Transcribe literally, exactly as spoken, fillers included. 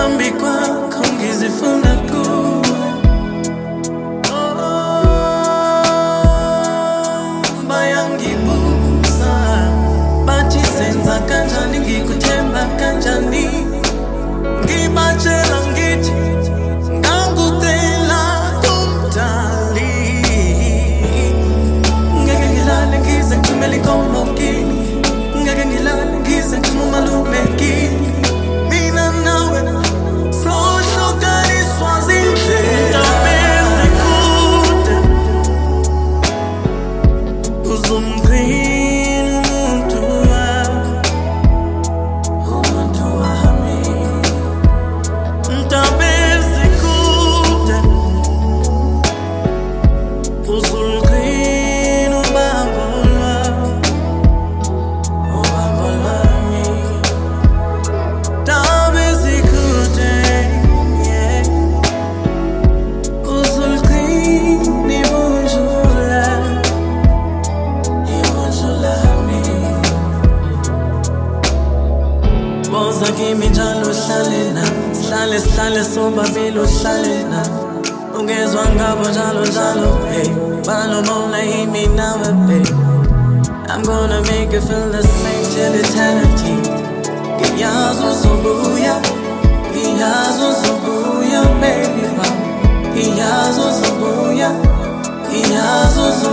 phambi kwakho ngizifuna kuwe. Bayangibuza bathi senza kanjani, ngikuthemba kanjani. Ngibatshela ngithi ngangudela umdali. Ngeke ngilale ngize ngithumele inkomo kini, ngeke ngilale ngize ngithuma umalume kini. Mina nawe sohlukaniswa zindlela ezikude. Uzumqhina umuntu wami, umuntu wami. Ndaba ezikude, uzulqhina ubambo lwami, ubambo lwami. Ndaba ezikude, yeah. Uzulqhina ibunju lami, ibunju lami. Boza kimi njalo uhlale nami, sihlale sihlale sobabili uhlale nami. Ungezwa ngabo njalo njalo, hey. Balobona yimi nawe, babe. I'm gonna make you feel the same till eternity. Ngiyazi uzobuya, ngiyazi uzobuya, baby, mama. Ngiyazi uzobuya, ngiyazi uzobuya.